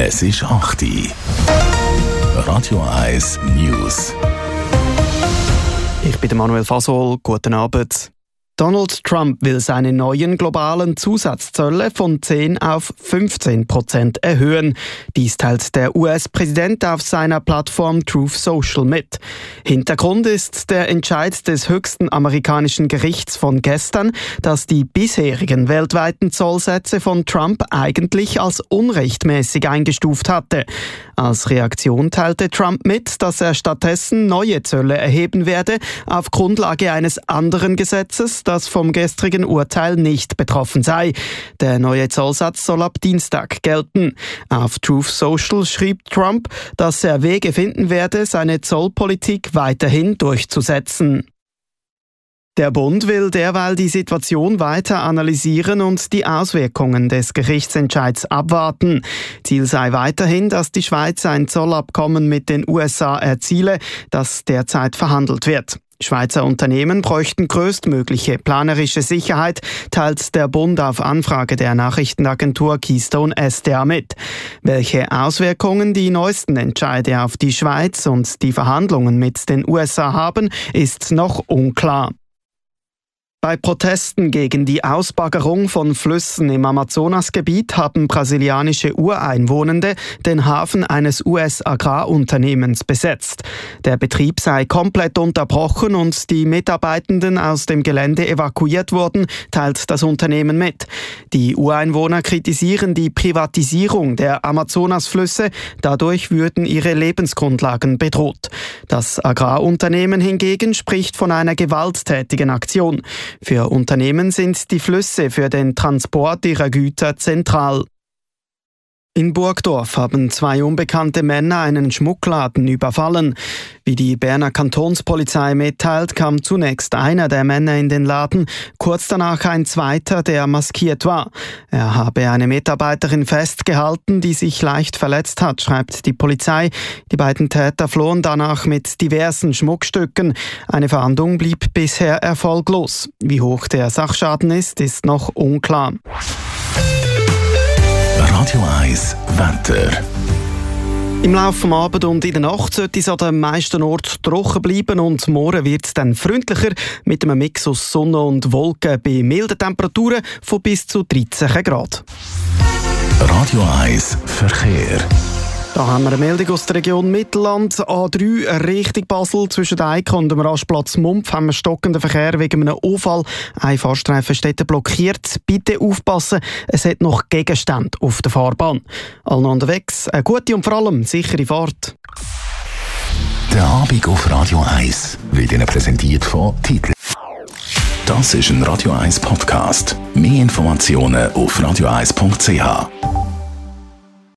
Es ist 8 Uhr. Radio 1 News. Ich bin Manuel Fasol. Guten Abend. Donald Trump will seine neuen globalen Zusatzzölle von 10 auf 15% erhöhen. Dies teilt der US-Präsident auf seiner Plattform Truth Social mit. Hintergrund ist der Entscheid des höchsten amerikanischen Gerichts von gestern, das die bisherigen weltweiten Zollsätze von Trump eigentlich als unrechtmäßig eingestuft hatte. Als Reaktion teilte Trump mit, dass er stattdessen neue Zölle erheben werde, auf Grundlage eines anderen Gesetzes, das vom gestrigen Urteil nicht betroffen sei. Der neue Zollsatz soll ab Dienstag gelten. Auf Truth Social schrieb Trump, dass er Wege finden werde, seine Zollpolitik weiterhin durchzusetzen. Der Bund will derweil die Situation weiter analysieren und die Auswirkungen des Gerichtsentscheids abwarten. Ziel sei weiterhin, dass die Schweiz ein Zollabkommen mit den USA erziele, das derzeit verhandelt wird. Schweizer Unternehmen bräuchten größtmögliche planerische Sicherheit, teilt der Bund auf Anfrage der Nachrichtenagentur Keystone SDA mit. Welche Auswirkungen die neuesten Entscheide auf die Schweiz und die Verhandlungen mit den USA haben, ist noch unklar. Bei Protesten gegen die Ausbaggerung von Flüssen im Amazonasgebiet haben brasilianische Ureinwohner den Hafen eines US-Agrarunternehmens besetzt. Der Betrieb sei komplett unterbrochen und die Mitarbeitenden aus dem Gelände evakuiert wurden, teilt das Unternehmen mit. Die Ureinwohner kritisieren die Privatisierung der Amazonasflüsse, dadurch würden ihre Lebensgrundlagen bedroht. Das Agrarunternehmen hingegen spricht von einer gewalttätigen Aktion. Für Unternehmen sind die Flüsse für den Transport ihrer Güter zentral. In Burgdorf haben 2 unbekannte Männer einen Schmuckladen überfallen. Wie die Berner Kantonspolizei mitteilt, kam zunächst einer der Männer in den Laden, kurz danach ein zweiter, der maskiert war. Er habe eine Mitarbeiterin festgehalten, die sich leicht verletzt hat, schreibt die Polizei. Die beiden Täter flohen danach mit diversen Schmuckstücken. Eine Fahndung blieb bisher erfolglos. Wie hoch der Sachschaden ist noch unklar. Radio 1 Wetter. Im Laufe des Abends und in der Nacht sollte es an den meisten Orten trocken bleiben und morgen wird es dann freundlicher mit einem Mix aus Sonne und Wolken bei milden Temperaturen von bis zu 13 Grad. Radio 1 Verkehr. Da haben wir eine Meldung aus der Region Mittelland. A3 Richtung Basel zwischen Eiken und dem Rastplatz Mumpf haben wir stockenden Verkehr wegen einem Unfall. Ein Fahrstreifen steht blockiert. Bitte aufpassen, es hat noch Gegenstände auf der Fahrbahn. Allen unterwegs eine gute und vor allem sichere Fahrt. Der Abend auf Radio 1 wird Ihnen präsentiert von Titel. Das ist ein Radio 1 Podcast. Mehr Informationen auf radio1.ch.